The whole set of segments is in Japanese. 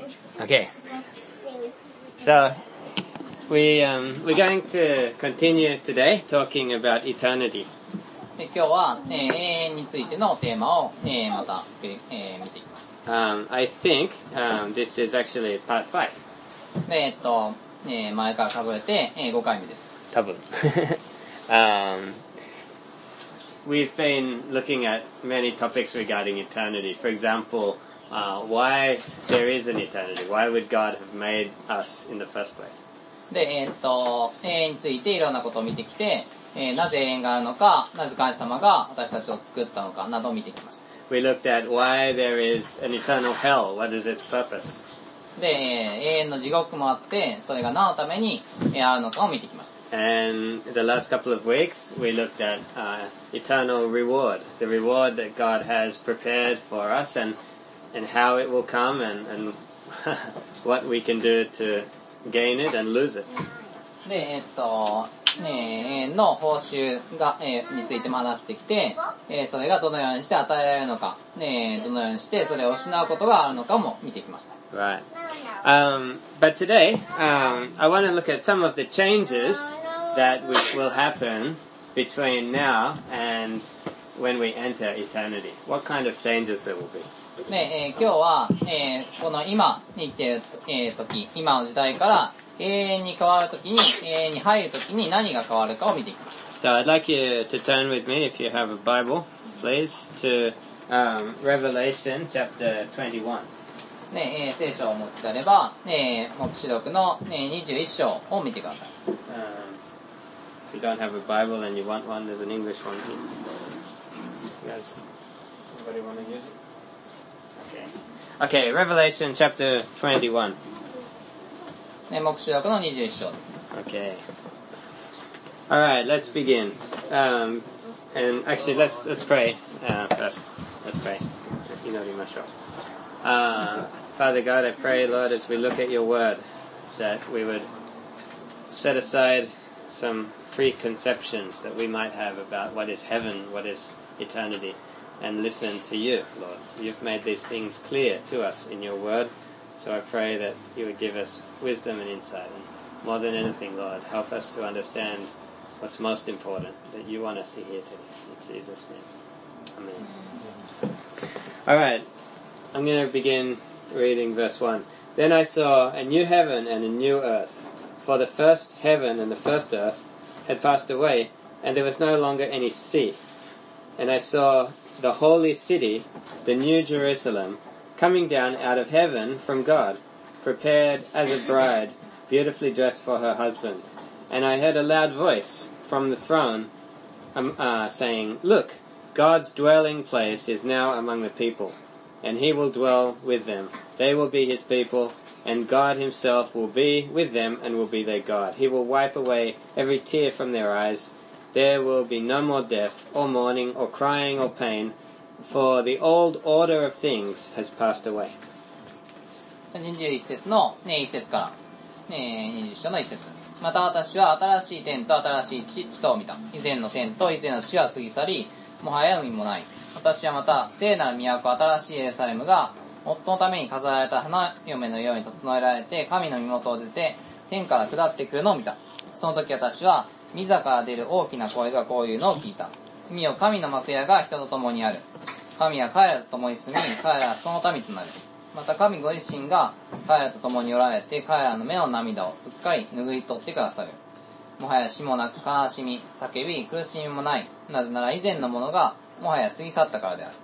Okay. So we're going to continue today talking about eternity. 今日は、永遠についてのテーマを、また、見ていきます。 I think this is actually part 5. で、前から数えて、5回目です。 多分。We've been looking at many topics regarding eternity. For example, why there is an eternity. Why would God have made us in the first place? で、永遠についていろんなことを見てきて、なぜ永遠があるのか、なぜ神様が私たちを作ったのかなどを見てきました。 We looked at why there is an eternal hell. What is its purpose? で、永遠の地獄もあって、それが何のためにあるのかを見てきました。 And the last couple of weeks, we looked at eternal reward, the reward that God has prepared for us, and how it will come, and what we can do to gain it and lose it. で、永遠の報酬が、についても話してきて、それがどのようにして与えられるのか、どのようにしてそれを失うことがあるのかも見てきました。 Right. But today, I want to look at some of the changes that will happen between now and when we enter eternity. What kind of changes there will be? で、今日は、この今に生きている、時、今の時代から永遠に変わる時に、永遠に入る時に何が変わるかを見ていきます。 So I'd like you to turn with me, if you have a Bible, please, to Revelation chapter 21. ね、聖書をお持ちであれば、黙示録の、21章を見てください。 If you don't have a Bible and you want one, there's an English one here. You guys, anybody want to use it? Okay, Revelation chapter 21. ね、黙示録の21章です。 Okay. Alright, let's begin. And actually, let's pray first. Let's pray. Father God, I pray, Lord, as we look at your word, that we would set aside some preconceptions that we might have about what is heaven, what is eternity, and listen to you, Lord. You've made these things clear to us in your word, so I pray that you would give us wisdom and insight, and more than anything, Lord, help us to understand what's most important that you want us to hear today. In Jesus' name. Amen. Alright, I'm going to begin reading verse 1. Then I saw a new heaven and a new earth, for the first heaven and the first earth had passed away, and there was no longer any sea. And I saw the holy city, the new Jerusalem, coming down out of heaven from God, prepared as a bride, beautifully dressed for her husband. And I heard a loud voice from the throne saying, "Look, God's dwelling place is now among the people, and he will dwell with them. They will be his people, and God himself will be with them and will be their God. He will wipe away every tear from their eyes. There will be no more death, or mourning, or crying, or pain, for the old order of things has passed away." 21節の、1節から、20章の1節。また私は新しい天と新しい地とを見た。以前の天と以前の地は過ぎ去り、もはや海もない。私はまた聖なる都、新しいエルサレムが夫のために飾られた花嫁のように整えられて、神の身元を出て天から下ってくるのを見た。その時私は御座から出る大きな声がこういうのを聞いた。見よ、神の幕屋が人と共にある。神は彼らと共に住み、彼らはその民となる。また神ご自身が彼らと共におられて、彼らの目の涙をすっかり拭い取ってくださる。もはや死もなく悲しみ、叫び、苦しみもない。なぜなら以前のものがもはや過ぎ去ったからである。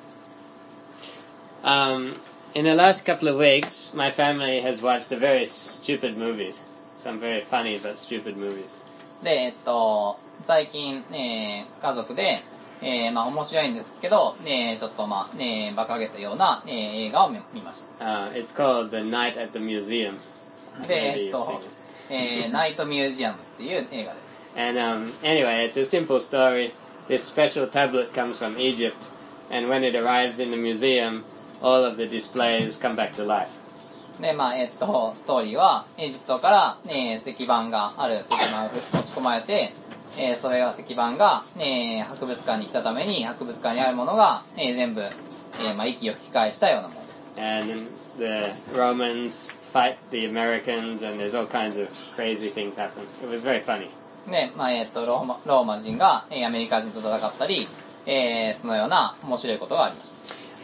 In the last couple of weeks, my family has watched a very stupid movies. Some very funny but stupid movies. で、最近、家族で、面白いんですけど、ちょっと馬鹿げたような、映画を見ました。 It's called The Night at the Museum. で、ナイトミュージアムっていう映画です。 And anyway, it's a simple story. This special tablet comes from Egypt, and when it arrives in the museum, all of the displays come back to life. で、ストーリーは、エジプトから、石板が持ち込まれて、それは石板が、博物館に来たために、博物館にあるものが、全部、息を吹き返したようなものです。 And the Romans fight the Americans, and there's all kinds of crazy things happen. It was very funny. で、まあ、ローマ人が、アメリカ人と戦ったり、そのような面白いことがありました。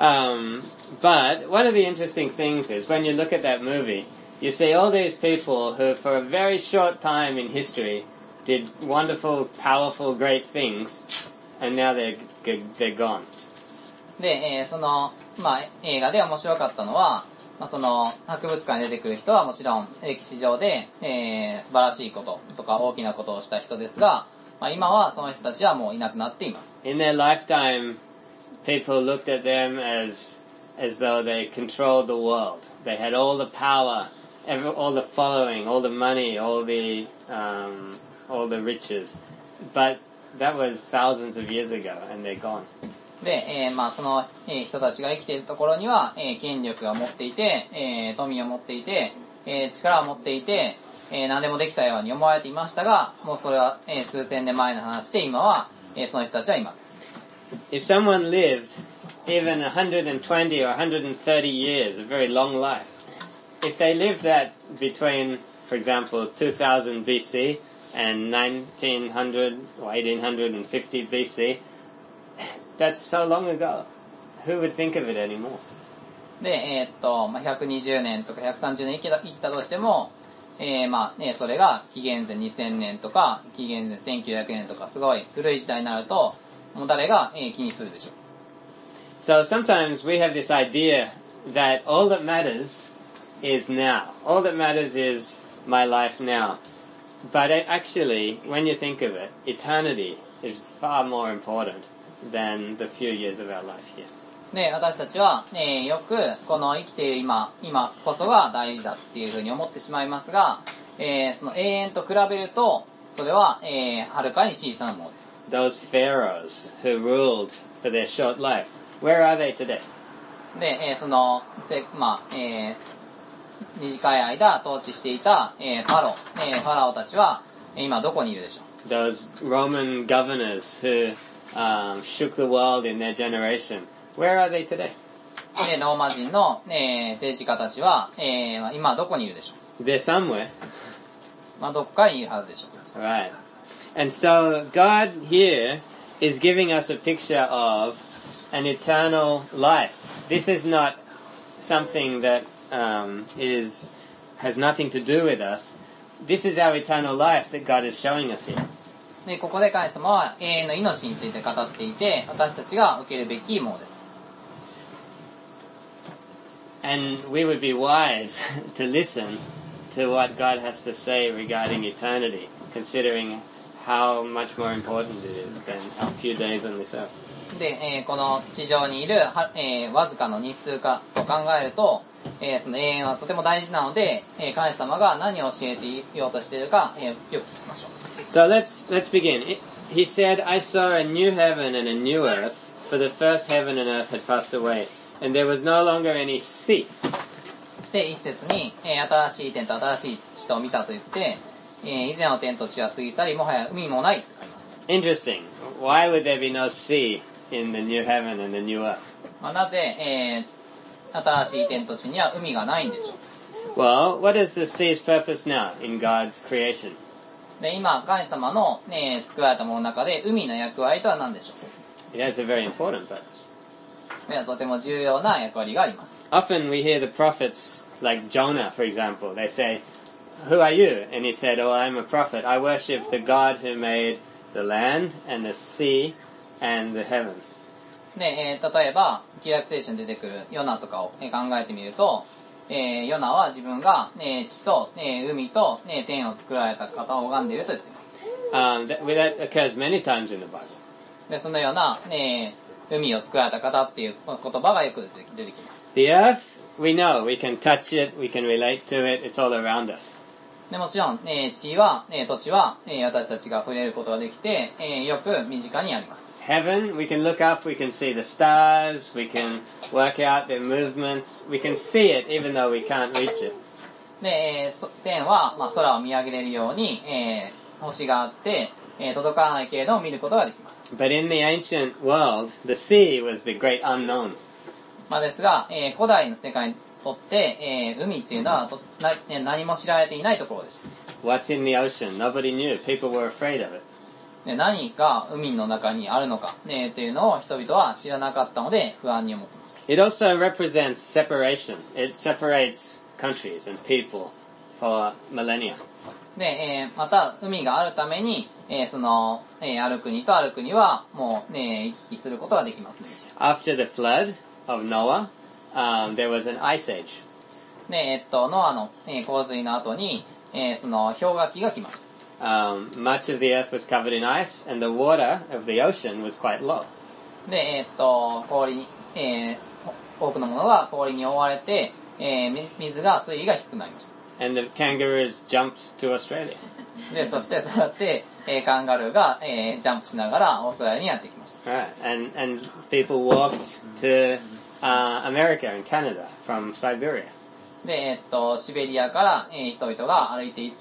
But one of the interesting things is when you look at that movie, you see all these people who, for a very short time in history, did wonderful, powerful, great things, and now they're gone. で、まあ、映画で面白かったのは、まあ、その博物館に出てくる人はもちろん歴史上で、素晴らしいこととか大きなことをした人ですが、まあ、今はその人たちはもういなくなっています。 In their lifetime, people looked at them as though they controlled the world. They had all the power, all the following, all the money, all the riches. But that was thousands of years ago, and they're gone. で、まあその、人たちが生きているところには、権力が持っていて、富を持っていて、力を持っていて、何でもできたように思われていましたが、もうそれは、数千年前の話で、今は、その人たちはいます。 If someone lived even 120 or 130 years, a very long life, if they lived that between, for example, 2000 BC and 1900 or 1850 BC, that's so long ago. Who would think of it anymore? で、まあ、120年とか130年生きたとしても、まあね、それが紀元前2000年とか紀元前1900年とかすごい古い時代になると、もう誰が、気にするでしょう。 So sometimes we have this idea that all that matters is now. All that matters is my life now. But actually, when you think of it, eternity is far more important than the few years of our life here. で、私たちは、よくこの生きている今こそが大事だっていうふうに思ってしまいますが、その永遠と比べるとそれは、はるかに小さなものです。 Those pharaohs who ruled for their short life, where are they today? で、そのまあ、短い間統治していた、ファラオたちは今どこにいるでしょう。 Those Roman governors who shook the world in their generation, where are they today? で、ローマ人の、政治家たちは、今どこにいるでしょう。 They're somewhere. まあどこかにいるはずでしょう。 Right. And so God here is giving us a picture of an eternal life. This is not something that has nothing to do with us. This is our eternal life that God is showing us here. で、ここで神様は永遠の命について語っていて、私たちが受けるべきものです。 And we would be wise to listen to what God has to say regarding eternity, considering how much more important it is than a few days on this earth. で、この地上にいる、わずかの日数かと考えると、その永遠はとても大事なので、神様が何を教えていようとしているか、よく聞きましょう。 So let's begin. He said, I saw a new heaven and a new earth, for the first heaven and earth had passed away, and there was no longer any sea. で、一節に、新しい天と新しい地とを見たと言って、以前の天と地は過ぎ去り、もはや海もないと書きます。 Interesting. Why would there be no sea in the new heaven and the new earth? まあ、なぜ、新しい天と地には海がないんでしょう。 Well, what is the sea's purpose now in God's creation? で、今、神様の、作られたものの中で、海の役割とは何でしょう。 It has a very important purpose. ではとても重要な役割があります。 Often we hear the prophets, like Jonah, for example, they say, Who are you? And he said, Oh, I'm a prophet. I worship the God who made the land and the sea and the heaven. で、例えば、旧約聖書に出てくるヨナとかを、考えてみると、ヨナは自分が、地と、海と、天を作られた方を拝んでいると言っています。 That occurs many times in the Bible. で、そのような、海を作られた方っていう言葉がよく出てきます。 The earth, we know, we can touch it, we can relate to it, it's all around us. でもちろん、地は、土地は、私たちが触れることができて、よく身近にあります。 Heaven, we can look up, we can see the stars, we can work out their movements, we can see it even though we can't reach it. で、天は、まあ、空を見上げれるように、星があって、届かないけれども見ることができます。 But in the ancient world, the sea was the great unknown. まあですが、古代の世界とって、海っていうのは何も知られていないところでした。 What's in the ocean? Nobody knew. People were afraid of it. 何が海の中にあるのか、というのを人々は知らなかったので不安に思っていました。 It also represents separation. It separates countries and people for millennia. で、また海があるために、ある国とある国はもう、行き来することができませんでした。 After the flood of Noah, there was an ice age. で、ノアの、洪水の後に、氷河期が来ました。 Much of the earth was covered in ice, and the water of the ocean was quite low. で、氷に、多くのものが氷に覆われて、水位が低くなりました。 And the kangaroos jumped to Australia. で、そしてそうやって、カンガルーが、ジャンプしながらオーストラリアにやってきました。 Right. And people walked to America and Canada from Siberia. で、シベリアから、人々が歩いていって、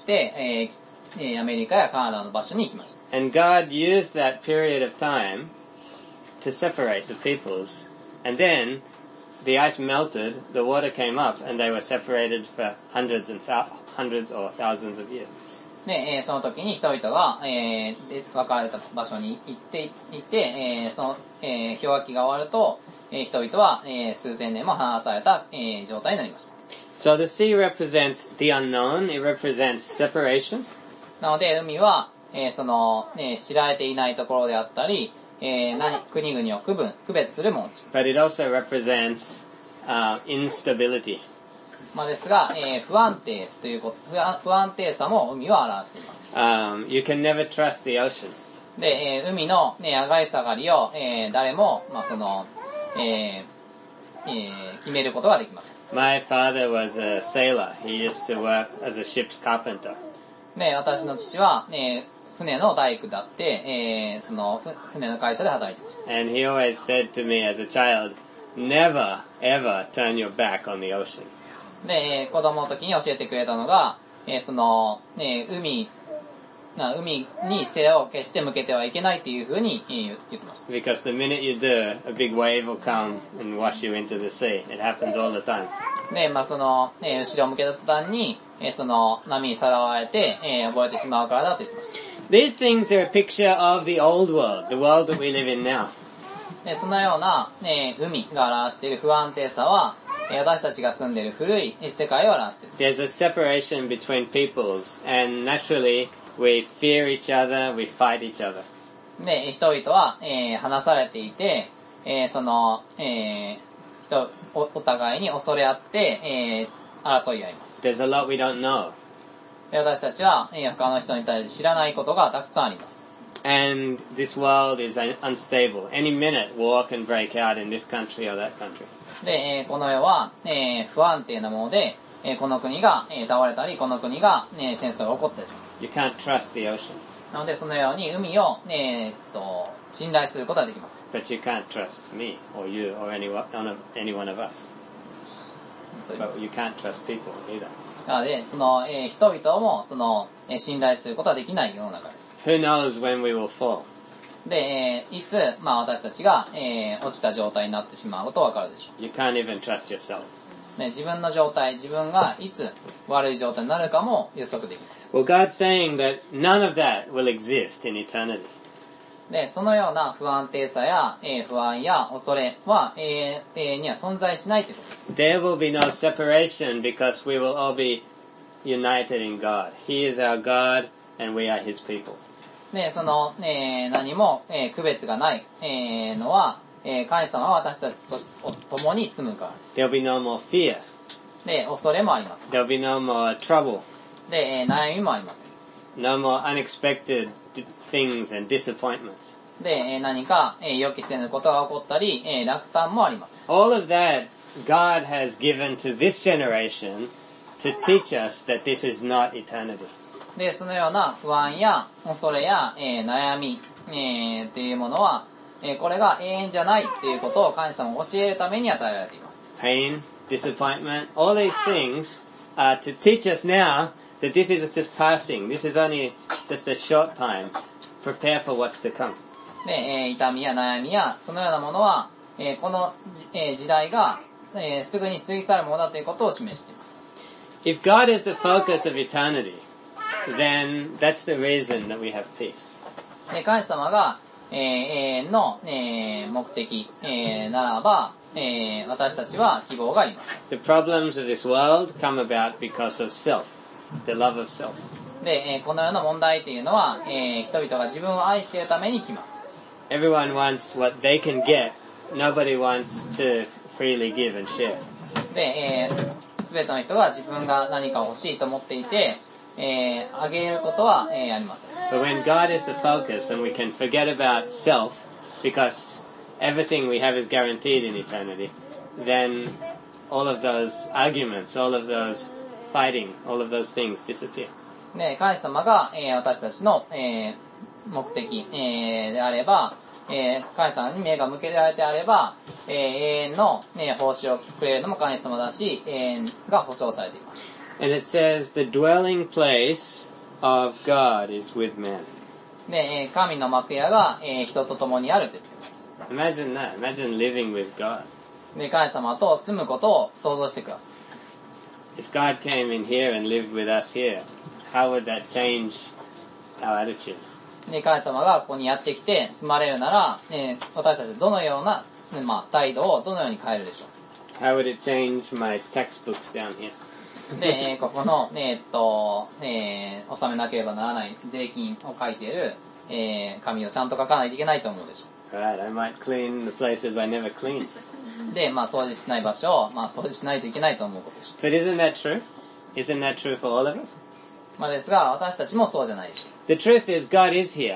アメリカやカナダの場所に行きました。 And God used that period of time to separate the peoples. And then the ice melted, the water came up, and they were separated for hundreds or thousands of years. で、その時に人々が、分かれた場所に行って、氷河期が終わると、人々は、数千年も離された、状態になりました。 So the sea represents the unknown, it represents separation. なので、海は、知られていないところであったり、国々を区別するものです。 But it also represents instability. ですが、不安定ということ、不安定さも海は表しています。 You can never trust the ocean. で、海の、上がり下がりを、誰も、決めることができません。 My father was a sailor. He used to work as a ship's carpenter. で、私の父は、船の大工だって、船の会社で働いていました。 And he always said to me as a child, never ever turn your back on the ocean. で、子供の時に教えてくれたのが、海に背を決して向けてはいけないっていう風に言ってました。 Because the minute you do, a big wave will come and wash you into the sea. It happens all the time. で、後ろを向けた途端に、波にさらわれて、溺れてしまうからだと言ってました。 These things are a picture of the old world, the world that we live in now. で、そのような、海が表している不安定さは、私たちが住んでいる古い世界を表している。 There's a separation between peoples, and naturally we fear each other, we fight each other. で、人々は、離されていて、お互いに恐れ合って、争い合います。 There's a lot we don't know. で、私たちは、他の人に対して知らないことがたくさんあります。 And this world is unstable. Any minute war can break out in this country or that country. で、この世は、不安定なもので、この国が、倒れたり、この国が、戦争が起こったりします。 You can't trust the ocean. なので、そのように海を、信頼することはできます。 But you can't trust me or you or any one of us. But you can't trust people either. なので、人々も、信頼することはできない世の中です。 Who knows when we will fall? で、いつ、私たちが、落ちた状態になってしまうことはわかるでしょう。 You can't even trust yourself. 自分の状態、自分がいつ悪い状態になるかも予測できます。 Well, God's saying that none of that will exist in eternity. で、そのような不安定さや、不安や恐れは永遠には存在しないということです。 There will be no separation because we will all be united in God. He is our God and we are His people. で、何も、区別がない、のは、神様は私たちと共に住むからです。 There'll be no more fear. で、恐れもありません。 There'll be no more trouble. で、悩みもありません。 No more unexpected things and disappointments. で、何か、予期せぬことが起こったり、落胆もあります。 All of that God has given to this generation to teach us that this is not eternity. で、そのような不安や恐れや、悩み、というものは、これが永遠じゃないということを神様が教えるために与えられています。 Pain, disappointment, all these things are to teach us now that this is just passing. This is only just a short time. Prepare for what's to come. で、痛みや悩みやそのようなものは、この時代が、 すぐに過ぎ去るものだということを示しています。 If God is the focus of eternity, then that's the reason that we have peace. で、神様が、永遠の、目的、ならば、私たちは希望があります。 The problems of this world come about because of self, the love of self. で、この世の問題というのは、人々が自分を愛しているために来ます。 Everyone wants what they can get. Nobody wants to freely give and share. で、すべての人が自分が何か欲しいと思っていて、あげることは、あります。 But when God is the focus and we can forget about self because everything we have is guaranteed in eternity, then all of those arguments, all of those fighting, all of those things disappear. で、神様が、私たちの、目的、であれば、神様に目が向けられてあれば、永遠の、報酬をくれるのも神様だし、永遠が保証されています。 And it says, the dwelling place of God is with man. で、神の幕屋が、人と共にあると言っています。 Imagine that. Imagine living with God. で、神様と住むことを想像してください。 If God came in here and lived with us here, how would that change our attitude? で、神様がここにやってきて住まれるなら、私たちはどのような、態度をどのように変えるでしょう。 How would it change my textbooks down here? で、ここの、納めなければならない税金を書いている、紙をちゃんと書かないといけないと思うでしょ Right, I might clean the places I never cleaned. う。で、掃除しない場所を、掃除しないといけないと思うことでしょ But isn't that true? Isn't that true for all of us? う。ですが、私たちもそうじゃないでしょ The truth is God is here.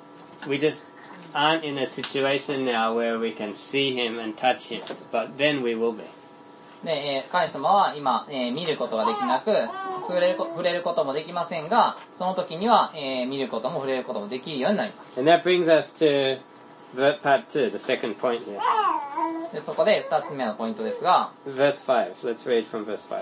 We just aren't in a situation now where we can see Him and touch Him. But then we will be. う。で、神様は今、見ることができなく、触れることもできませんが、その時には、見ることも触れることもできるようになります。 And that brings us to part 2, the second point here. で、そこで二つ目のポイントですが、 Verse 5. Let's read from verse 5.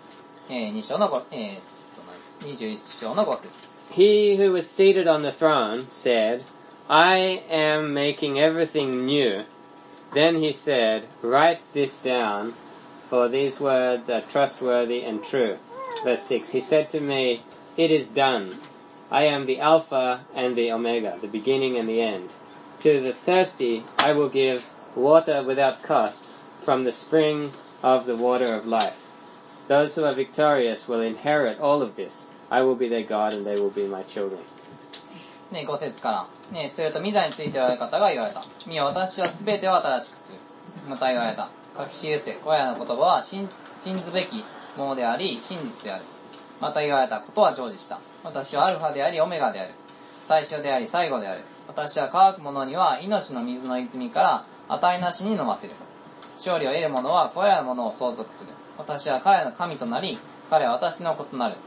21章の5節。 He who was seated on the throne said, I am making everything new. Then he said, write this down, for these words are trustworthy and true. Verse 6. He said to me, it is done. I am the Alpha and the Omega, the beginning and the end. To the thirsty I will give water without cost from the spring of the water of life. Those who are victorious will inherit all of this. I will be their God and they will be my children. ね、5節から。すると、御座についておられる方が言われた。見よ、私はすべてを新しくする。また言われた。書き記せ。これらの言葉は信ずべきものであり、真実である。また言われたことは成就した。私はアルファであり、オメガである。最初であり、最後である。私は乾く者には命の水の泉から値なしに飲ませる。勝利を得る者はこれらのものを相続する。私は彼の神となり、彼は私の子となる。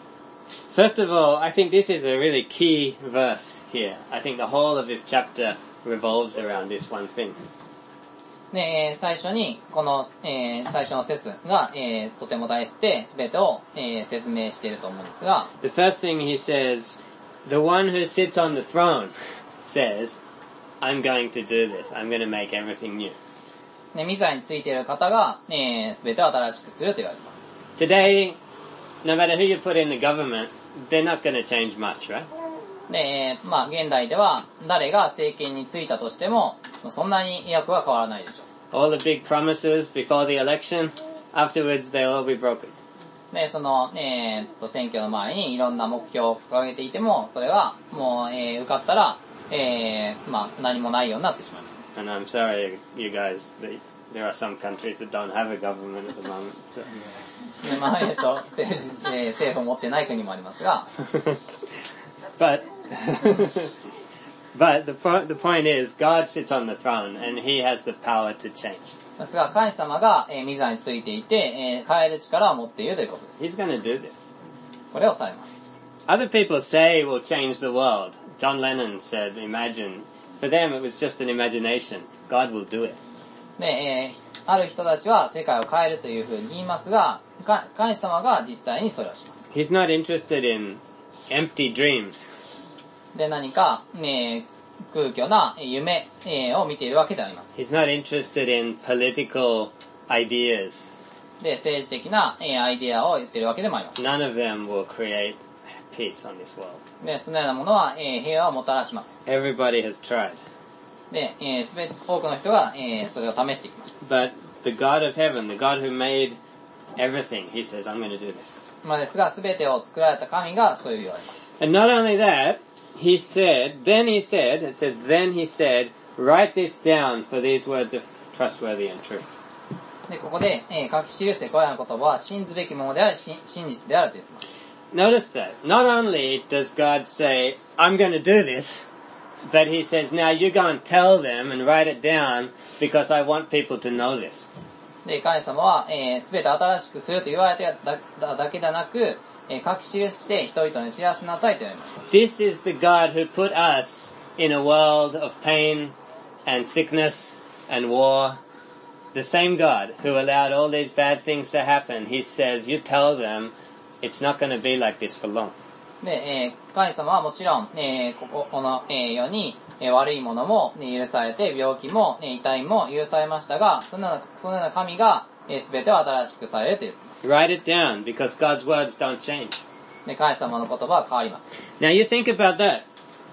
First of all, I think this is a really key verse here. I think the whole of this chapter revolves around this one thing. で、最初に、この、最初の説が、とても大事で、すべてを、説明していると思うんですが、 The first thing he says, the one who sits on the throne says, I'm going to do this. I'm going to make everything new. で、御座についている方が、すべてを新しくすると言われます。 Today, no matter who you put in the government, they're not going to change much, right? で、現代では、誰が政権についたとしても、そんなに役は変わらないでしょう。 All the big promises before the election, afterwards they'll all be broken. で、その、選挙の前にいろんな目標を掲げていても、それはもう、受かったら、何もないようになってしまいます。 And I'm sorry, you guys, there are some countries that don't have a government at the moment. So. で、政府を持ってない国もありますが、 But the point is, God sits on the throne and He has the power to change. ですが、神様が、御座についていて、変える力を持っているということです。 He's going to do this. これをされます。 Other people say we'll change the world. John Lennon said, imagine. For them it was just an imagination. God will do it. で、ある人たちは世界を変えるというふうに言いますが、神様が実際にそれをします。 He's not interested in empty dreams. で、何か、空虚な夢を見ているわけではあります。 He's not interested in political ideas. で、政治的な、アイデアを言ってるわけでもあります。 None of them will create peace on this world. で、そのようなものは、平和をもたらしません。 Everybody has tried. で、多くの人が、それを試してきました。 But the God of heaven, the God who made everything, he says, I'm going to do this. まあですが、すべてを作られた神がそう言われます。 And not only that, he said, it says, then he said, write this down, for these words are trustworthy and true. で、ここで、書き記せこれらの言葉は信ずべきものであり、真実であると言っています。 Notice that. Not only does God say, I'm going to do this, but he says, now you go and tell them and write it down because I want people to know this. で、神様は、すべて新しくすると言われてだけでなく、書き記して人々に知らせなさいと言われました。 This is the God who put us in a world of pain and sickness and war. The same God who allowed all these bad things to happen, he says, you tell them it's not going to be like this for long. で、神様はもちろん、この世に、悪いものも、許されて、病気も、痛いも許されましたが、そのような神が、すべてを新しくされると言っています。 Write it down because God's words don't change. で、神様の言葉は変わります。 Now you think about that.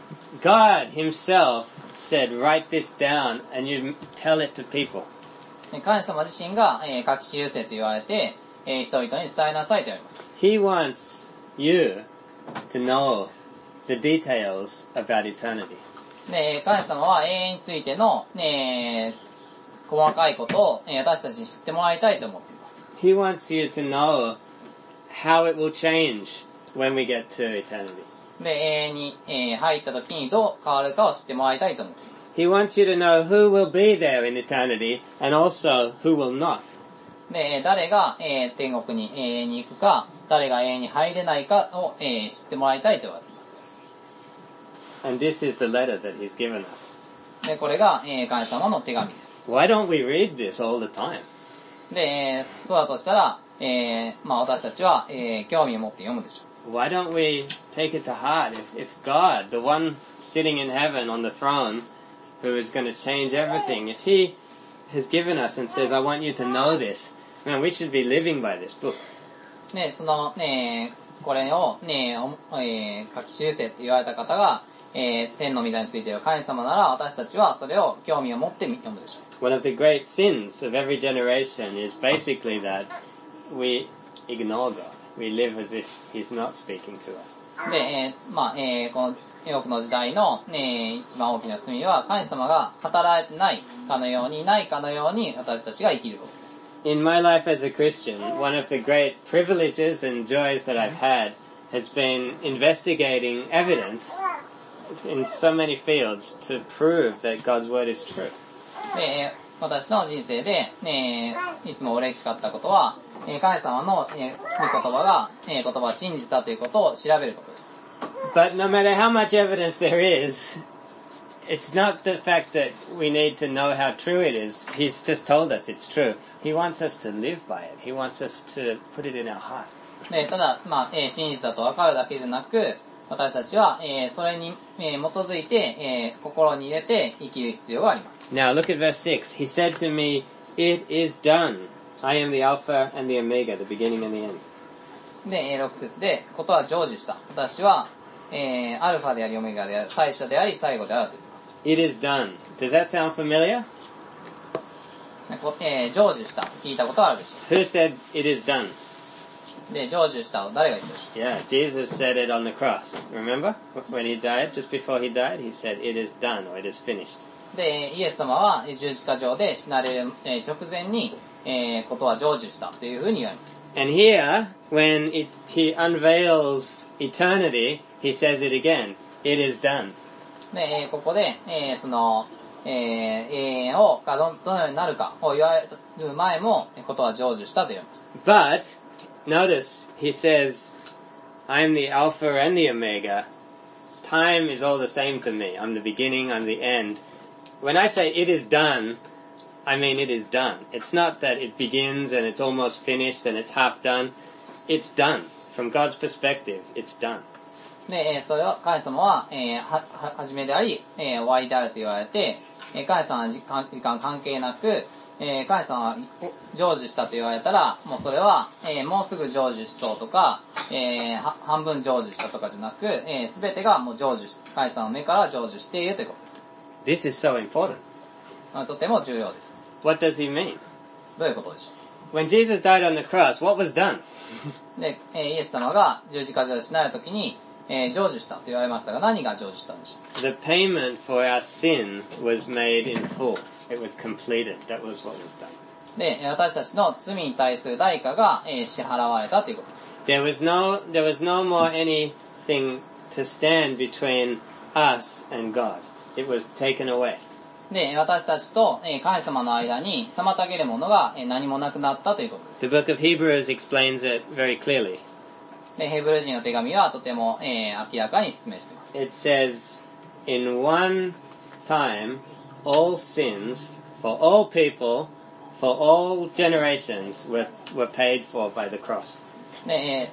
God himself said, write this down and you tell it to people. 神様自身が、書き記せと言われて、人々に伝えなさいと言われます。 He wants you to know the details about eternity. で、神様は永遠についての、細かいことを、私たちに知ってもらいたいと思っています。 He wants you to know how it will change when we get to eternity. で、永遠に、入った時にどう変わるかを知ってもらいたいと思っています。 He wants you to know who will be there in eternity and also who will not. で、誰が、天国に永遠に行くか、誰が永遠に入れないかを、知ってもらいたいと言われています。 And this is the letter that he's given us. で、これが、神様の手紙です。 Why don't we read this all the time? で、そうだとしたら、私たちは、興味を持って読むでしょう。 Why don't we take it to heart? If God, the one sitting in heaven on the throne, who is going to change everything, if he has given us and says, I want you to know this, man, we should be living by this book. で、その、これを、書き記せって言われた方が、天の御座についている神様なら、私たちはそれを興味を持って読むでしょう。 One of the great sins of every generation is basically that we ignore God. We live as if He's not speaking to us. で、この多くの時代の、一番大きな罪は、神様が語られてないかのように、ないかのように、私たちが生きることです。 In my life as a Christian, one of the great privileges and joys that I've had has been investigating evidence in so many fields to prove that God's word is true. で、私の人生で、いつも嬉しかったことは、神様の、御言葉が、言葉は真実だということを調べることでした。 But no matter how much evidence there is, it's not the fact that we need to know how true it is. He's just told us it's true. He wants us to live by it. He wants us to put it in our heart. で、ただ、真実だと分かるだけでなく、私たちは、それに、基づいて、心に入れて生きる必要があります。 Now look at verse 6. He said to me, it is done. I am the Alpha and the Omega, the beginning and the end. で、6節で、ことは成就した。私は、アルファでありオメガである、最初であり最後であると言っています。 It is done. Does that sound familiar? 成就した。聞いたことあるでしょ Who said it is done? う。で、成就したを誰が言ってました Yeah, Jesus said it on the cross. Remember? When he died, just before he died, he said, it is done, or it is finished. で、イエス様は十字架上で死なれる直前に、ことは成就したというふうに言われました。 And here, when he unveils eternity, he says it again. It is done. で、ここで、その、永遠をどのようになるかを言われる前も、ことは成就したと言われました。 But, notice, he says, I am the Alpha and the Omega. Time is all the same to me. I'm the beginning, I'm the end. When I say it is done, I mean it is done. It's not that it begins and it's almost finished and it's half done. It's done. From God's perspective, it's done. で、それを神様は、始めであり、終わりであると言われて、神様は時間関係なく、 神様は成就したと言われたら、もうそれは、もうすぐ成就しそうとか、半分成就したとかじゃなく、すべてがもう成就し、神様の目から成就しているということです。 This is so important. とても重要です。 What does he mean? どういうことでしょ When Jesus died on the cross, what was done? う。で、イエス様が十字架上で死なれた時に、成就したと言われましたが、何が成就したんでしょう。 The payment for our sin was made in full. It was completed. That was what was done. で、私たちの罪に対する代価が、支払われたということです。 There was no more anything to stand between us and God. It was taken away. で、私たちと神様の間に妨げるものが何もなくなったということです。 The book of Hebrews explains it very clearly. で、ヘブル人の手紙はとても、明らかに説明しています。 It says, in one time, all sins for all people, for all generations were paid for by the cross. で、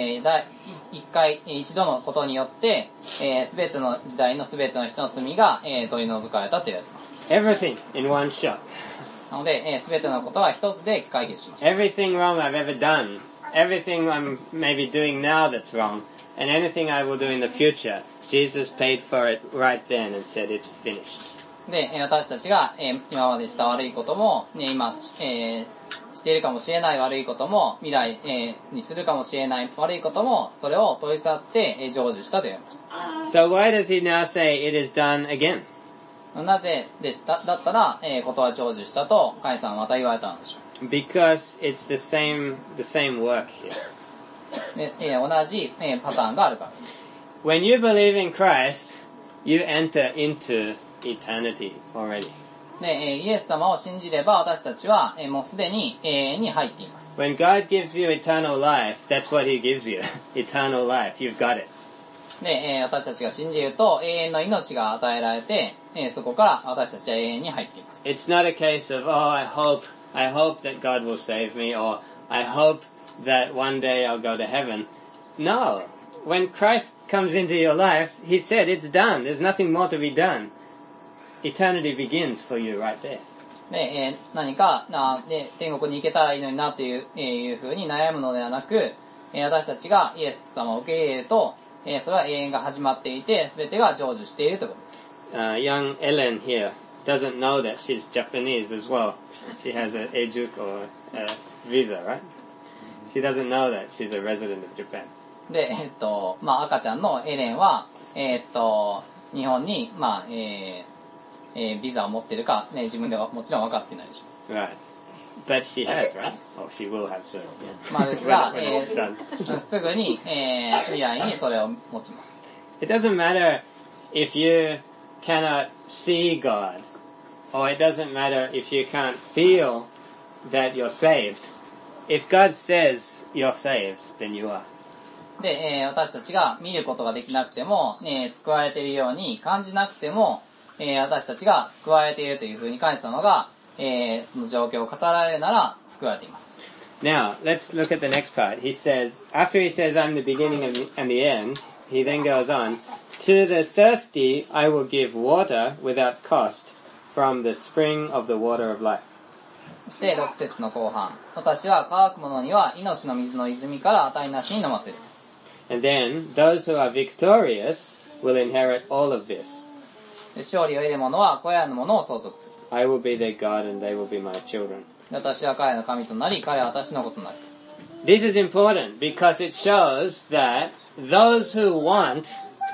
一度のことによって、すべての時代のすべての人の罪が、取り除かれたと言われています。 Everything in one shot. なので、すべてのことは一つで解決しました。 Everything wrong I've ever done, everything I'm maybe doing now that's wrong, and anything I will do in the future, Jesus paid for it right then and said it's finished. で、私たちが、今までした悪いことも、今、しているかもしれない悪いことも、未来、にするかもしれない悪いことも、それを取り去って、成就したと言われました。 So why does he now say it is done again? なぜでしただったら、ことは成就したと神様はまた言われたのでしょう。 Because it's the same work here. で、同じ、パターンがあるからです。 When you believe in Christ, you enter into eternity already. で、イエス様を信じれば私たちは、もうすでに永遠に入っています。 When God gives you eternal life, that's what He gives you. Eternal life, you've got it. で、私たちが信じると永遠の命が与えられて、そこから私たちは永遠に入っています。 It's not a case of, oh, I hope that God will save me, or I hope that one day I'll go to heaven. No. When Christ comes into your life, He said it's done. There's nothing more to be done. Eternity begins for you right there. で、何かで天国に行けたらいいのになというふうに悩むのではなく、私たちがイエス様を受け入れると、それは永遠が始まっていて、全てが成就しているということです。 Young Ellen here doesn't know that she's Japanese as well. She has an ejuk or a visa, right? She doesn't know that she's a resident of Japan. で、赤ちゃんのエレンは、日本に、ビザを持ってるか、自分ではもちろん分かってないでしょう。 Right. But she has, right? Oh, she will have soon. Yeah. ですが、すぐに、未来にそれを持ちます。 It doesn't matter if you cannot see God, or it doesn't matter if you can't feel that you're saved. If God says you're saved, then you are. で、私たちが見ることができなくても、救われているように感じなくても、私たちが救われているというふうに神様が、その状況を語られるなら救われています。 Now, let's look at the next part. He says, after he says, I'm the beginning and the end, he then goes on, to the thirsty I will give water without cost from the spring of the water of life. そして6節の後半、私は乾く者には命の水の泉から値なしに飲ませる。 And then, those who are victorious will inherit all of this. 勝利を得る者はこれらのものを相続する。 I will be their God and they will be my children. 私は彼の神となり、彼は私の子となる。 This is important because it shows that those who want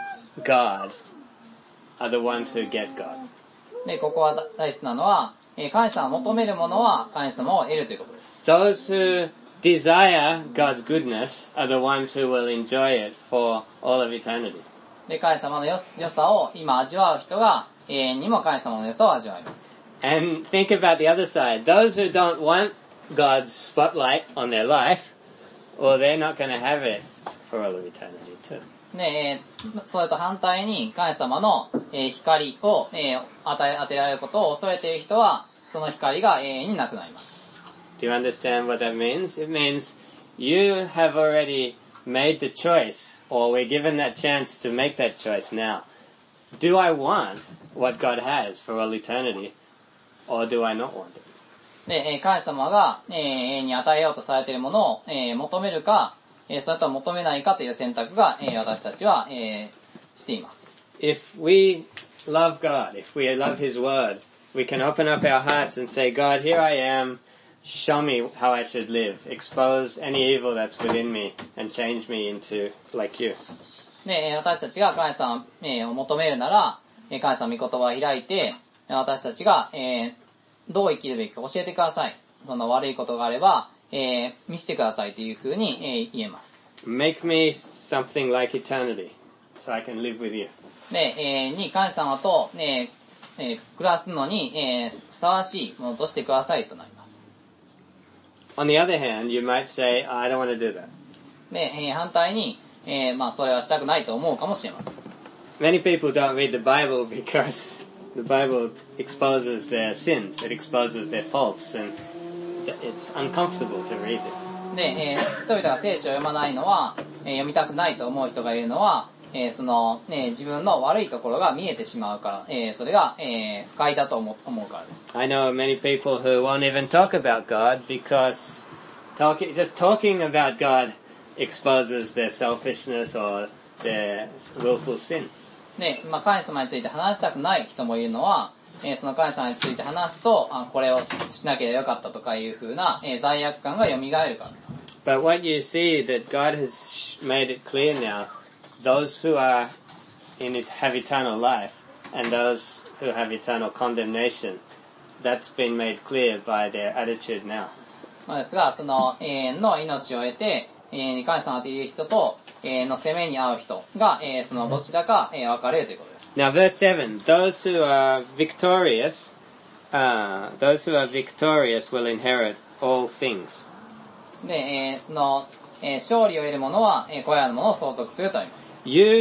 God are the ones who get God. で、ここは大切なのは、神様を求める者は神様を得るということです。 Those who desire God's goodness are the ones who will enjoy it for all of eternity. で、神様の良さを今味わう人が永遠にも神様の良さを味わいます。 And think about the other side. Those who don't want God's spotlight on their life, well, they're not going to have it for all of eternity too. で、それと反対に神様の光を当てられることを恐れている人はその光が永遠になくなります。 Do you understand what that means? It means you have already made the choice, or we're given that chance to make that choice now. Do I want what God has for all eternity, or do I not want it? で、神様が、永遠に与えようとされているものを、求めるか、それとも求めないかという選択が、私たちは、しています。 If we love God, if we love His Word, we can open up our hearts and say, God, here I am, show me how I should live, expose any evil that's within me, and change me into like you. で、私たちが神様を求めるなら、神様の御言葉を開いて、私たちが、どう生きるべきか教えてください。その悪いことがあれば、見せてくださいというふうに、言えます。 Make me something like eternity, so I can live with you. で、に神様と、暮らすのに、ふさわしいものとしてくださいとなります。 On the other hand, you might say, I don't want to do that. で、反対に、それはしたくないと思うかもしれません。 Many people don't read the Bible because the Bible exposes their sins, it exposes their faults, and it's uncomfortable to read this. で、人々が聖書を読まないのは、読みたくないと思う人がいるのは、自分の悪いところが見えてしまうから、それが、不快だと思うからです。 I know many people who won't even talk about God because just talking about God exposes their selfishness or their willful sin. で、神様について話したくない人もいるのは、その神様について話すと、これをしなければよかったとかいう風な、罪悪感が蘇るからです。 But what you see that God has made it clear now, those who have eternal life and those who have eternal condemnation, that's been made clear by their attitude now. そうですが、その永遠の命を得て、神様という人と、の責めに遭う人が、そのどちらか、分かれるということです。 Now verse 7, those who are victorious will inherit all things. で、その、勝利を得る者は、これらのものを相続するとあります。 You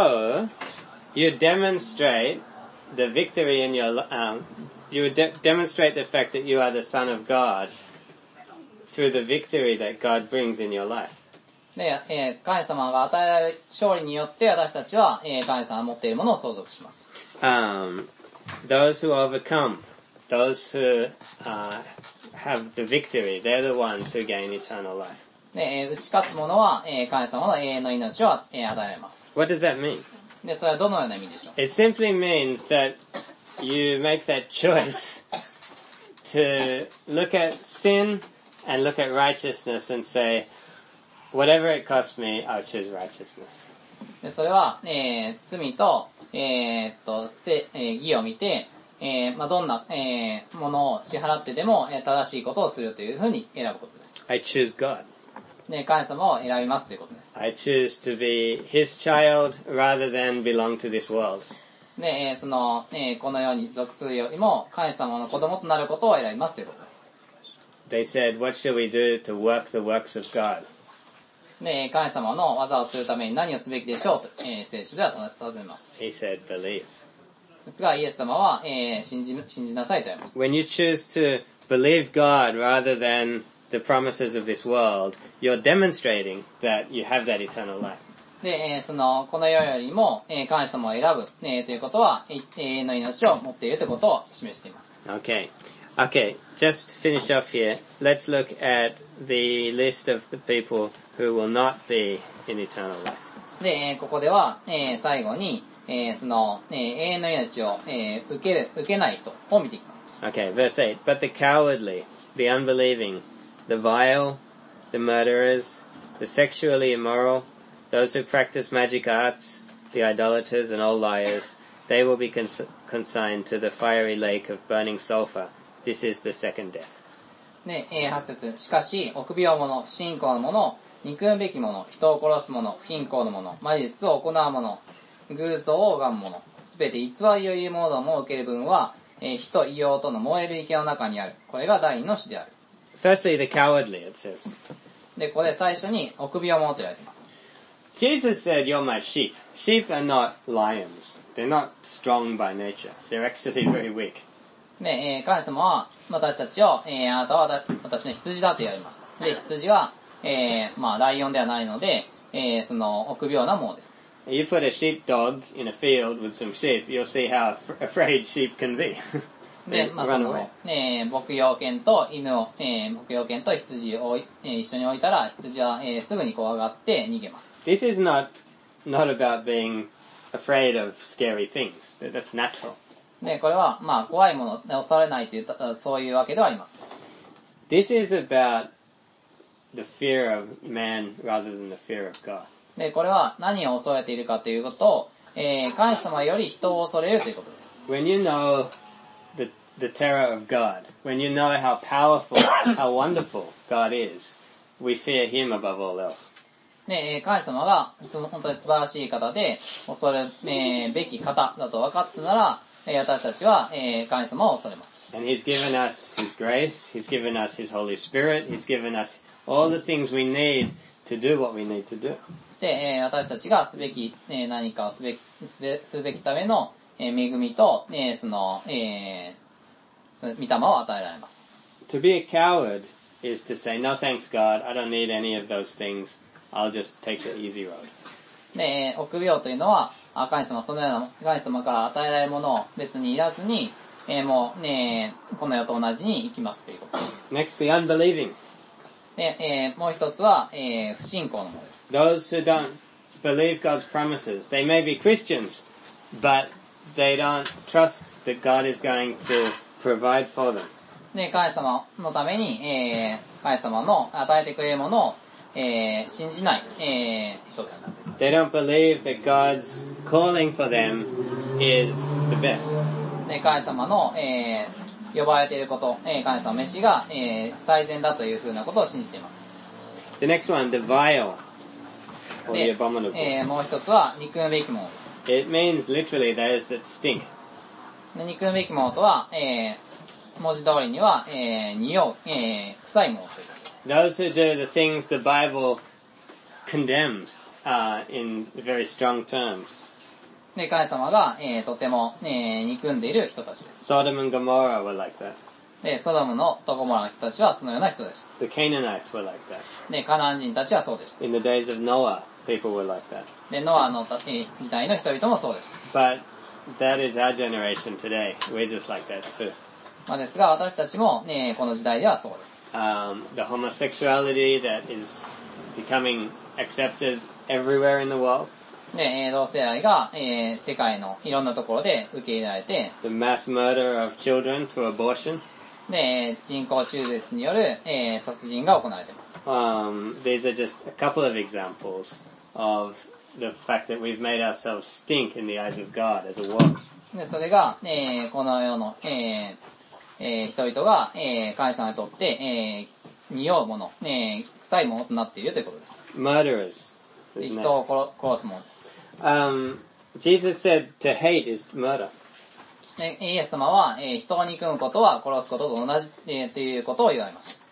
demonstrate the victory in your, you demonstrate the fact that you are the Son of God through the victory that God brings in your life. で、神様が与えられる勝利によって私たちは、神様が持っているものを相続します。 Those who overcome, those who have the victory, they're the ones who gain eternal life. で、打ち勝つ者は、神様の永遠の命を与えられます。 What does that mean? で、それはどのような意味でしょう？ It simply means that you make that choice to look at sin and look at righteousness and say, whatever it costs me, I'll choose righteousness. で、それは、罪と、義を見て、どんな、ものを支払ってでも、正しいことをするというふうに選ぶことです。 I choose God. で、神様を選びますということです。 I choose to be His child rather than belong to this world. で、この世に属するよりも、神様の子供となることを選びますということです。 They said, what shall we do to work the works of God? で、神様の技をするために何をすべきでしょうと、聖書では尋ねました。 He said, believe. ですが、イエス様は、信じなさいと言いました。 When you choose to believe God rather than the promises of this world, you're demonstrating that you have that eternal life. で、この世よりも、神様を選ぶ、ということは、永遠の命を持っているということを示しています。 Okay, just to finish off here, let's look at the list of the people who will not be in eternal life. で、ここでは、最後に、永遠の命を、受けない人を見ていきます。 Okay, verse 8. But the cowardly, the unbelieving, the vile, the murderers, the sexually immoral, those who practice magic arts, the idolaters and all liars, they will be consigned to the fiery lake of burning sulfur. This is the second death. で、8節。しかし、臆病者、不信仰の者、憎むべき者、人を殺す者、不信仰の者、魔術を行う者、偶像を拝む者、すべて偽りを言う者どもを受ける分は、火と異様との燃える池の中にある。これが第二の死である。 Firstly, the cowardly, it says. で、ここで最初に臆病者と言われています。 Jesus said, you're my sheep. Sheep are not lions. They're not strong by nature. They're actually very weak. で、神様は私たちを、あなたは私の羊だと言われました。で、羊は、ライオンではないので、臆病なものです。 You put a sheepdog in a field with some sheep, you'll see how afraid sheep can be. で、 They まあ、そ run の away.、 牧羊犬と犬を、牧羊犬と羊を、一緒に置いたら、羊は、すぐに怖がって逃げます。 This is not about being afraid of scary things. That's natural. で、これは、まあ、怖いもの、恐れないという、そういうわけではあります。 This is about the fear of man rather than the fear of God. で、これは何を恐れているかということを、神様より人を恐れるということです。 When you know the terror of God, when you know how powerful, how wonderful God is, we fear Him above all else. で、神様が本当に素晴らしい方で、恐れ、べき方だと分かったなら、私たちは、神様を恐れます。 And He's given us His grace, He's given us His Holy Spirit, He's given us all the things we need to do what we need to do. そして、私たちがすべき、何かをすべきための、恵みと、その、御霊を与えられます。 To be a coward is to say, no thanks God, I don't need any of those things, I'll just take the easy road. で、臆病というのは、神様、そのような、神様から与えられるものを別にいらずに、もう、この世と同じに生きますということです。 Next, the unbelieving. で、もう一つは、不信仰のものです。 Those who don't believe God's promises. They may be Christians, but they don't trust that God is going to provide for them. で、神様のために、神様の与えてくれるものを、信じない、人です。 They don't believe that God's calling for them is the best. で、神様の、呼ばれていること、神様の召しが、最善だというふうなことを信じています。 The next one, the vile or the で、 abominable. もう一つは憎むべきものです。 It means literally those that stink. で、憎むべきものとは、文字通りには、匂う、臭いものということです。 Those who do the things the Bible condemns in very strong terms. で、神様が、とても、憎んでいる人たちです。 Sodom and Gomorrah were like that. で、ソドムのとゴモラの人たちはそのような人でした。 The Canaanites were like that. で、カナン人たちはそうでした。 In the days of Noah, people were like that. で、ノアの時代の人々もそうでした。 But that is our generation today. We're just like that too. まあ、ですが、私たちも、この時代ではそうです。 The homosexuality that is becoming accepted everywhere in the world. で、同性愛が、世界のいろんなところで受け入れられて、 The mass murder of children through abortion. で、人工中絶による、殺人が行われています。 These are just a couple of examples of the fact that we've made ourselves stink in the eyes of God as a world. で、それが、この世の、人々が、神様にとって、匂うもの、臭いものとなっているということです。 Murderers. で、 is 人を next. 殺すものです。 Jesus said to hate is murder. で、イエス様は、人を憎むことは殺すことと同じ、ということを言われました。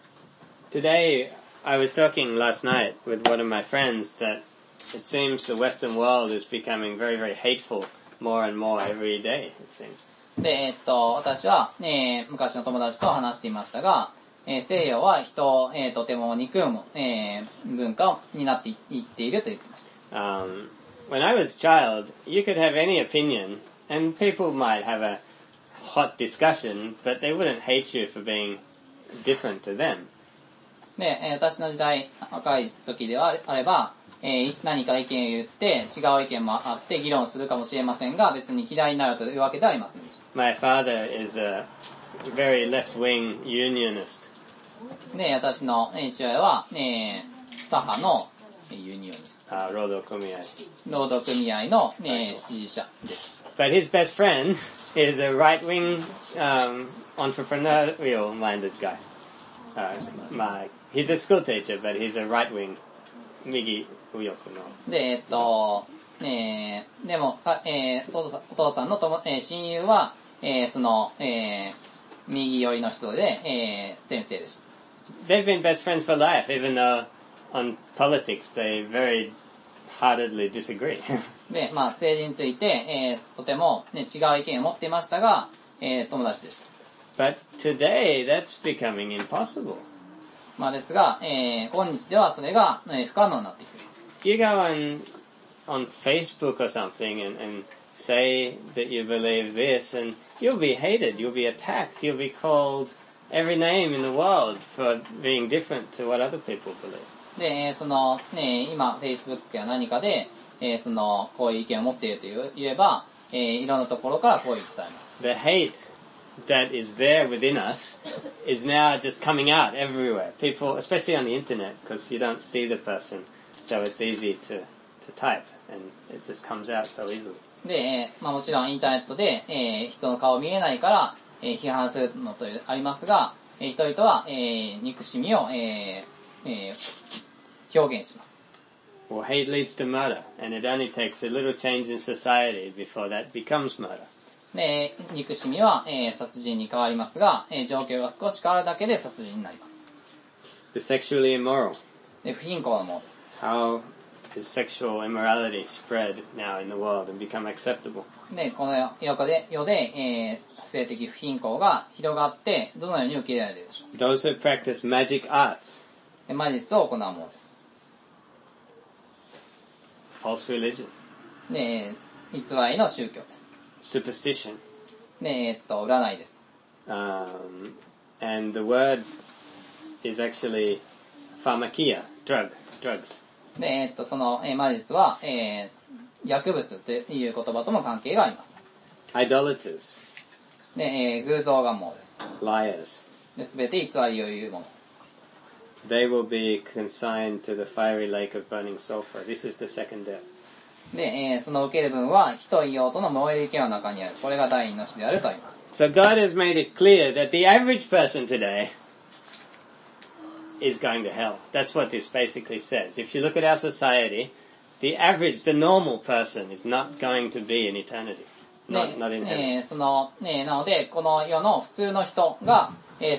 Today, I was talking last night with one of my friends that it seems the Western world is becoming very, very hateful more and more every day, it seems. で、私は、昔の友達と話していましたが、西洋は人を、とても憎む、文化になっていっていると言っていました。 When I was a child, you could have any opinion, and people might have a hot discussion, but they wouldn't hate you for being different to them. で、私の時代、若い時ではあれば、何か意見を言って、違う意見もあって議論するかもしれませんが、別に嫌いになるというわけではありませんでした。 My father is a very left-wing unionist. で、私の父親は、左派のユニオンです。 労働組合。 労働組合の、支持者です。 But his best friend is a right-wing entrepreneurial-minded guy. He's a school teacher, but he's a right-wing 右右翼の。 で、でも、お父さんの親友は、その、右寄りの人で、先生でした。 They've been best friends for life, even though on politics they very heartedly disagree. で、まあ、政治について、とても、ね、違う意見を持っていましたが、友達でした。 But today that's becoming impossible. まあですが、今日ではそれが、不可能になってきています。 You go on Facebook or something and say that you believe this, and you'll be hated, you'll be attacked, you'll be called every name in the world for being different to what other people believe. で、今、Facebook や何かで、こういう意見を持っていると言えば、いろんなところから攻撃されます。 The hate that is there within us is now just coming out everywhere. People, especially on the internet, because you don't see the person, so it's easy to type, and it just comes out so easily. で、もちろんインターネットで、人の顔見えないから、批判するのとありますが、人々は、憎しみを、表現します。 Well, hate leads to murder, and it only takes a little change in society before that becomes murder. で、憎しみは、殺人に変わりますが、状況が少し変わるだけで殺人になります。 The sexually immoral. で、不貧困のものです。 How is sexual immorality spread now in the world and become acceptable? で、この世で、性的不貧困が広がって、どのように受け入れられるでしょう。 Those who practice magic arts. で、魔術を行うものです。 False religion. で、偽りの宗教です。 Superstition. で、占いです。 And the word is actually pharmakia, drugs. で、魔術は、薬物という言葉とも関係があります。 Idolaters. で、偶像願望です。 Liars. で、すべて偽りを言うもの。 They will be consigned to the fiery lake of burning sulfur. This is the second death. で、その受ける分は、火と硫黄との燃える池の中にある。これが第二の死であるとあります。 So God has made it clear that the average person today is going to hell. That's what this basically says. If you look at our society, the average, the normal person is not going to be in eternity. Not in heaven. なので、この世の普通の人が、永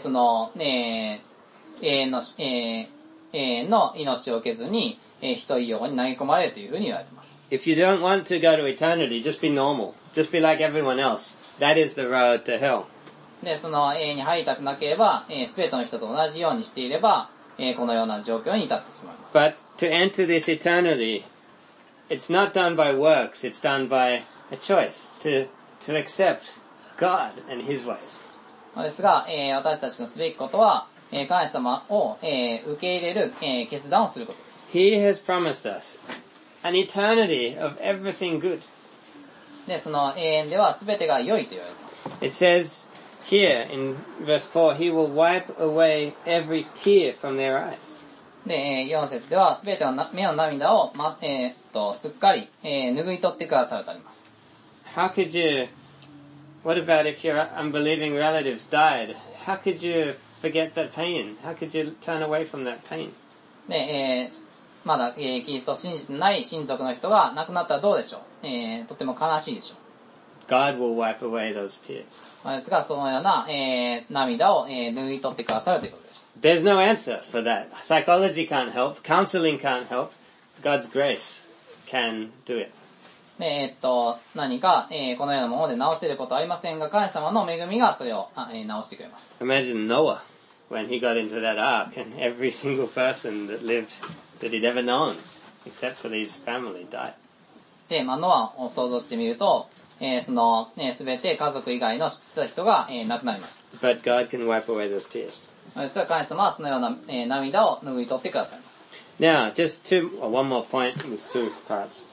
遠の命を受けずに、火と硫黄に投げ込まれるというふうに言われています。 If you don't want to go to eternity, just be normal. Just be like everyone else. That is the road to hell. で、永遠に入りたくなければ、すべての人と同じようにしていれば、このような状況に至ってしまいます。 But to enter this eternity, it's not done by works, it's done by a choice to accept God and His ways. ですが、私たちのすべきことは、神様を、受け入れる、決断をすることです。 He has promised us an eternity of everything good. で、その永遠ではすべてが良いと言われています。 It says here in verse 4, He will wipe away every tear from their eyes. で、4節ではすべての目の涙を、すっかり、拭い取ってくださるとあります。 How could you, what about if your unbelieving relatives died? How could you forget that pain? How could you turn away from that pain? で、まだ、キリストを信じてない親族の人が亡くなったらどうでしょう。とても悲しいでしょう。 God will wipe away those tears. ですが、そのような、涙を、拭い取ってくださるということです。 There's no answer for that. Psychology can't help. Counseling can't help. God's grace can do it. で、何か、このようなもので直せることはありませんが、神様の恵みがそれを、直してくれます。 Imagine Noah when he got into that ark and every single person that lived, that he'd ever known, except for his family, died. で、ノアを想像してみると、すべて家族以外の知ってた人が、亡くなりました。 But God can wipe away those tears. ですから神様はそのような、涙を拭い取ってくださいます。 Now, just one more point with two parts.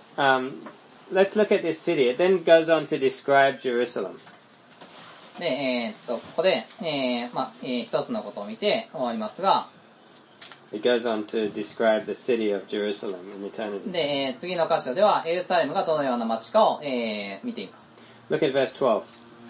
Let's look at this city. It then goes on to describe Jerusalem. で、ここで、一つのことを見て終わりますが、 It goes on to describe the city of Jerusalem in eternity. で、次の箇所ではエルサレムがどのような街かを、見ています。 Look at verse 12.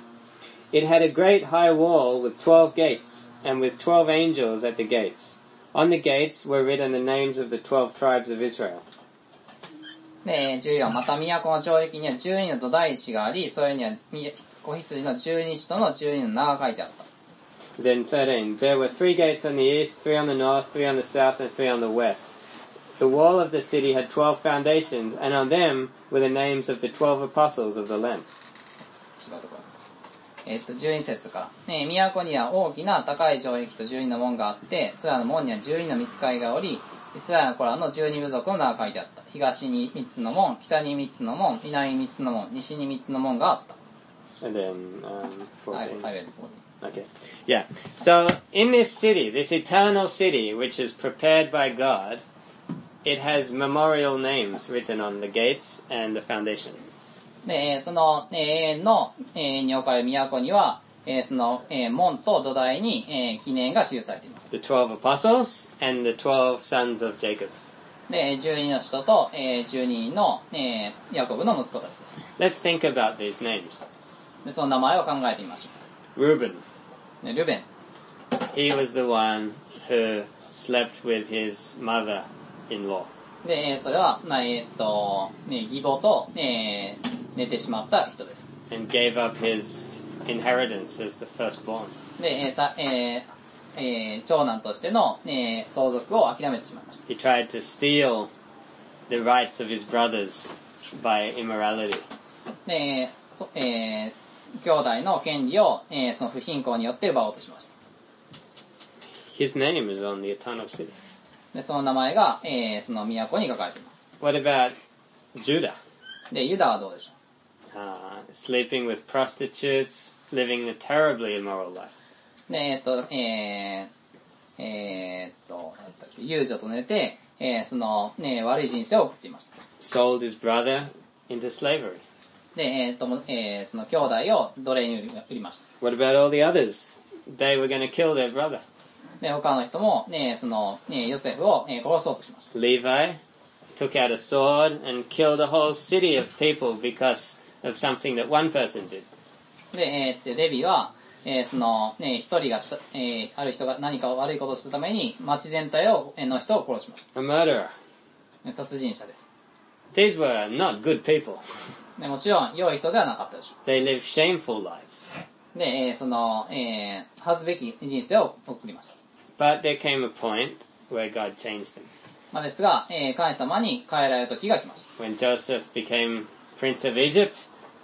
It had a great high wall with 12 gates, and with 12 angels at the gates. On the gates were written the names of the 12 tribes of Israel. で、14、また都の城壁には12の土台石があり、それには子羊の12使との12の名が書いてあった。 Then 13. There were 3 gates on the east, 3 on the north, 3 on the south, and 3 on the west. The wall of the city had 12 foundations, and on them were the names of the 12 apostles of the Lamb. 12節から、都には大きな高い城壁と12の門があって、それらの門には12の御使いがおり、イスラエルの子らの12部族の名が書いてあった。 東に3つの門、北に3つの門、南に3つの門、西に3つの門があった。 And then, 14. I read 14. Okay. Yeah. So, in this city, this eternal city, which is prepared by God, it has memorial names written on the gates and the foundation. で、その、永遠の、に置かれる都には、その、門と土台に、記念が記されています。 The 12 apostles and the 12 sons of Jacob. で、12の人と、12人の、ヤコブの息子たちです。 Let's think about these names. で、その名前を考えてみましょ Reuben. う。で、ルベン。 He was the one who slept with his mother-in-law. で、それは、義母と、寝てしまった人です。 And gave up his inheritance as the firstborn. で、長男としての、相続を諦めてしまいました。 He tried to steal the rights of his brothers by immorality. で、兄弟の権利を、その不貧困によって奪おうとしました。 His name is on the eternal city. で、その名前が、その都に書かれています。 What about Judah? で、ユダはどうでしょ Sleeping with prostitutes, living a terribly immoral life. う。で、遊女と寝て、その、悪い人生を送っていました。 Sold his brother into slavery. で、その兄弟を奴隷に売りました。 What about all the others? They were going to kill their brother. で、他の人も、その、ヨセフを、殺そうとしました。 Levi took out a sword and killed a whole city of people because of something that one person did. で、レビは、その、一人がある人が何か悪いことをしたために、町全体の人を殺しました。 A murderer. 殺人者です。 These were not good people. でもちろん、良い人ではなかったでしょ They lived shameful lives. う。で、その、恥ずべき人生を送りました。 But there came a point where God changed them. まあですが、神様に変えられる時が来ました。 When Joseph became Prince of Egypt,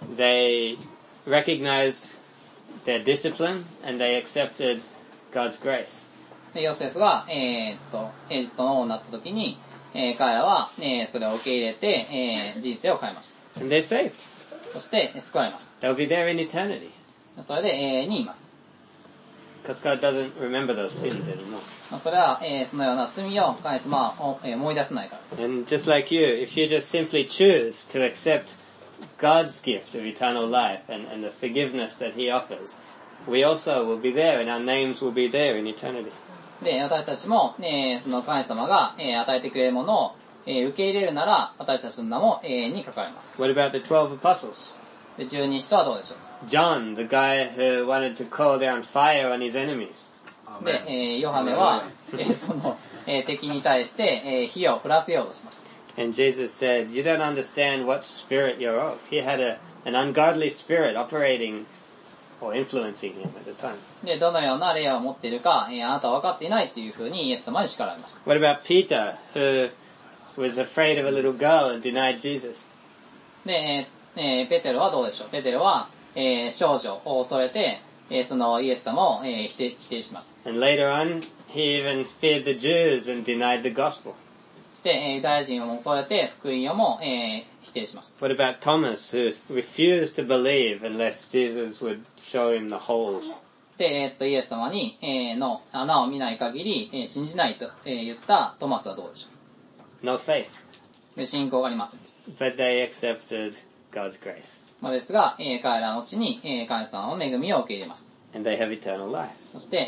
they recognized their discipline and they accepted God's grace. で、ヨセフが、エジプトの王になった時に、彼らは、それを受け入れて、人生を変えました。 And they're saved. そして、救われまし They'll be there in eternity. た。それで永遠にいます。 Because God doesn't remember those sins anymore. それは、そのような罪を神様は思い出せないからです。 And just like you, if you just simply choose to accept God's gift of eternal life and the forgiveness that He offers, we also will be there and our names will be there in eternity. で、私たちも、その神様が、与えてくれるものを、受け入れるなら、私たちの名も永遠に書かれます。 What about the 12 apostles? で、十二使徒はどうでしょう John, the guy who wanted to call down fire on his enemies. で、ヨハネは、その、敵に対して、火を降らせようとしました。 And Jesus said, you don't understand what spirit you're of. He had an ungodly spirit operating or influencing him at the time. で、どのような霊を持っているか、あなたは分かっていないというふうにイエス様に叱られました。 What about Peter, who was afraid of a little girl and denied Jesus? で、ペテロはどうでしょうペテロは、少女を恐れて、そのイエス様を、否定しました。 And later on, he even feared the Jews and denied the gospel. そして、ユダヤ人を恐れて福音をも、否定しました。 What about Thomas, who refused to believe unless Jesus would show him the holes? で、イエス様に、の穴を見ない限り、信じないと、言ったトマスはどうでしょ No faith. うで、信仰がありませんでした。 But they accepted God's grace. まあ、ですが、彼らのうちに、神様の恵みを受け入れました。 And they have eternal life. そして、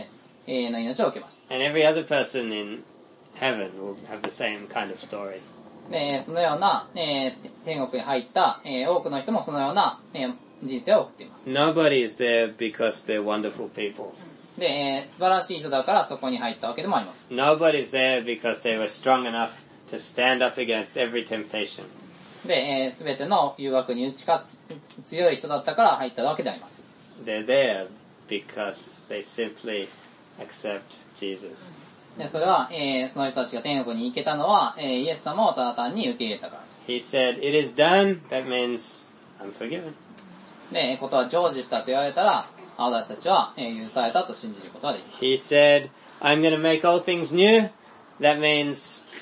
永遠の命を受けました。 And every other person in heaven will have the same kind of story. で、そのような、天国に入った、多くの人もそのような、人生を送っています。 Nobody is there because they're wonderful people. で、素晴らしい人だからそこに入ったわけでもあります。 Nobody is there because they were strong enough to stand up against every temptation. で、すべての誘惑に打ち勝つ強い人だったから入ったわけであります。 They're there because they simply accept Jesus. で、それは、その人たちが天国に行けたのは、イエス様をただ単に受け入れたからです。 He said, it is done. That means I'm forgiven. で、ことは成就したと言われたら、私たちは、許されたと信じることができます。 He said, I'm going to make all things new. That means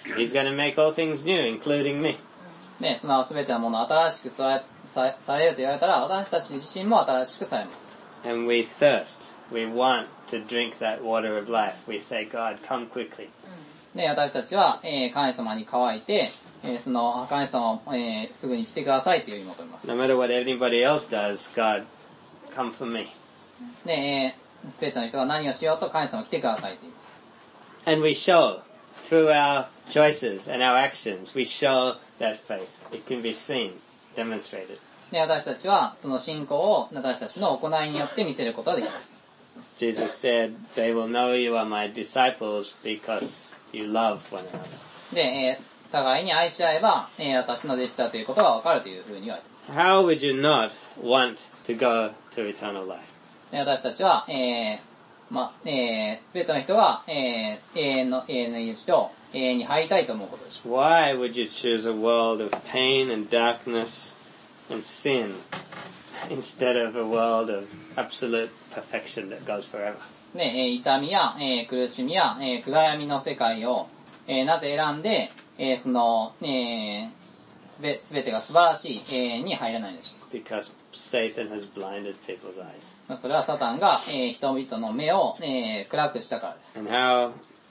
He's going to make all things new, including me. ね、すなわち全てのものを新しくされると言われたら、私たち自身も新しくされます。 And we thirst. We want to drink that water of life. We say, God, come quickly. で、私たちは、神様に乾いて、その神様を、すぐに来てくださいという意味を求めます。 No matter what anybody else does, God, come for me. で、すべての人が何をしようと神様来てくださいと言います。 And we show, through our choices and our actions, we show that faith. It can be seen, demonstrated. で、私たちはその信仰を私たちの行いによって見せることができます。 Jesus said, they will know you are my disciples because you love one another. で、互いに愛し合えば、私の弟子だということがわかるというふうに言われています。 How would you not want to go to eternal life? で、私たちは、すべての人が、永遠の命を永遠に入りたいと思うことでしょう。 Why would you choose a world of pain and darkness and sin instead of a world of absolute perfection that goes forever? で、痛みや、苦しみや、暗闇の世界を、なぜ選んで、その、すべてが素晴らしい永遠に入らないのでしょう。 Because Satan has blinded people's eyes. それはサタンが、人々の目を、暗くしたからです。 And how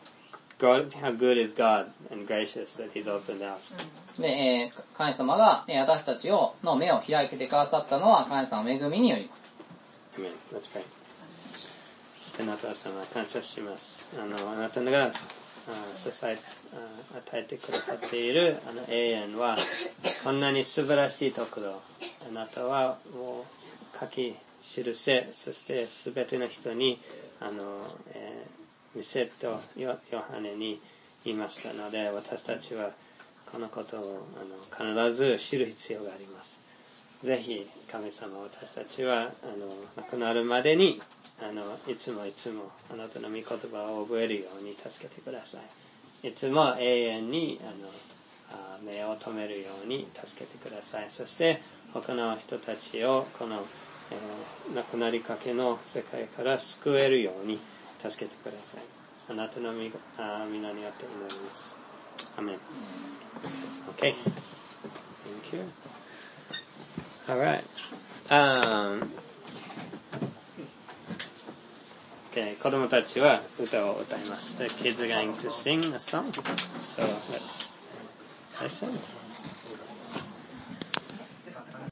good is God and gracious that He's opened ours. で、神様が、私たちの目を開けてくださったのは神様の恵みによります。 Amen. Let's pray. あなた様感謝します。あなたが与えてくださっている永遠はこんなに素晴らしいところ。あなたはもう書き記せ、そしてすべての人に見せとヨハネに言いましたので、私たちはこのことを必ず知る必要があります。ぜひ神様、私たちは亡くなるまでにいつもあなたの御言葉を覚えるように助けてください。いつも永遠に目を留めるように助けてください。そして他の人たちをこの、亡くなりかけの世界から救えるように助けてください。あなたの皆によって祈ります。アメン。Okay. Thank you. Alright. Okay, 子供たちは歌を歌います。The kids are going to sing a song. So let's listen.